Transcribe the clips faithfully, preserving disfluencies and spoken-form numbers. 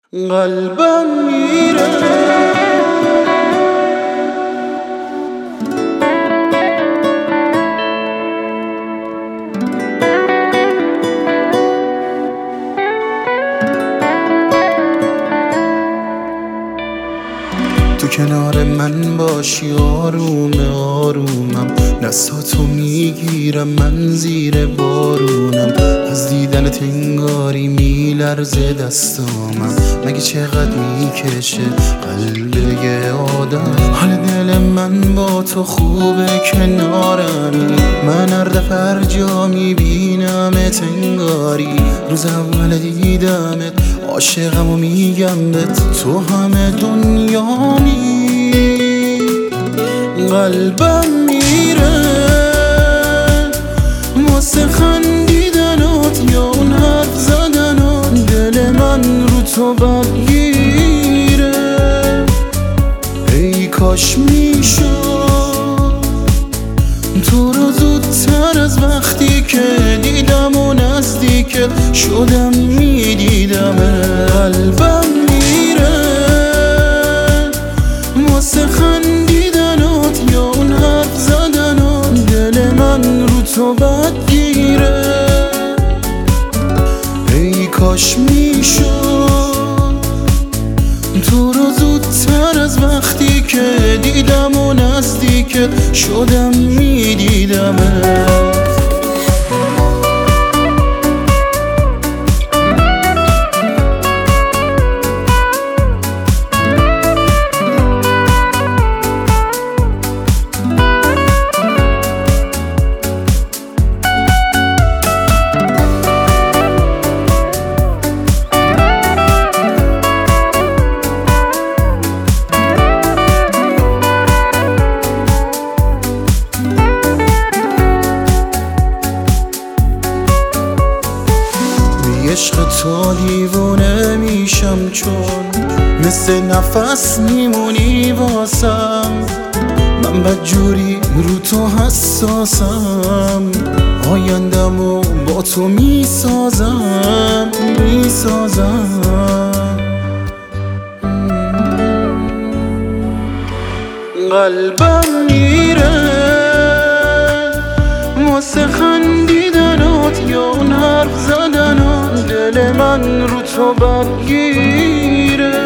قلبم میره تو کنار من باشی آروم آرومم، دستاتو میگیرم من زیر بارونم، از دیدن تنگاری میلرزه دستامم، مگه چقدر میکشه قلب یه آدم. حال دل من با تو خوبه کنارمی، من هر دفعه هر جا میبینم تنگاری، روز اول دیدمت عاشقم و میگم بهت تو همه دنیانی. قلبم میره واسه خندیدنات یا اون حرف زدنات، دل من رو تو بدگیره، ای کاش میشد تو رو زودتر از وقتی که دیدم و نزدیکت شدم میدیدم. قلبم میره واسه خندیدنات یا اون حرف زدنات، دل من رو تو بدگیره، ای کاش میشد تو رو زودتر از وقتی که دیدم و نزدیکت شدم میدیدم. عشق تو دیوونه میشم چون مثل نفس میمونی واسم، من بدجوری رو تو حساسم، آیندمو با تو میسازم میسازم. قلبم میره واسه خندیدنات یا اون حرف زدنات، دل من رو تو بدگیره،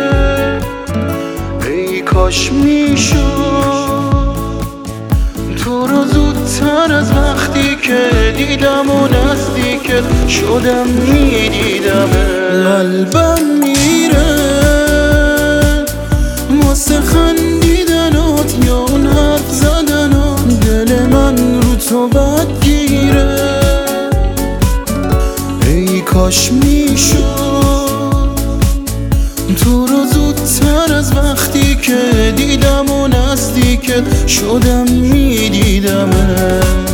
ای کاش میشد تو رو زودتر از وقتی که دیدم و نزدیکت شدم میدیدم. قلبم میره واسه خندیدنات یا اون حرف زدنات، دل من رو تو بدگیره، ای کاش میشد تو رو زودتر از وقتی که دیدم و نزدیکت شدم میدیدم.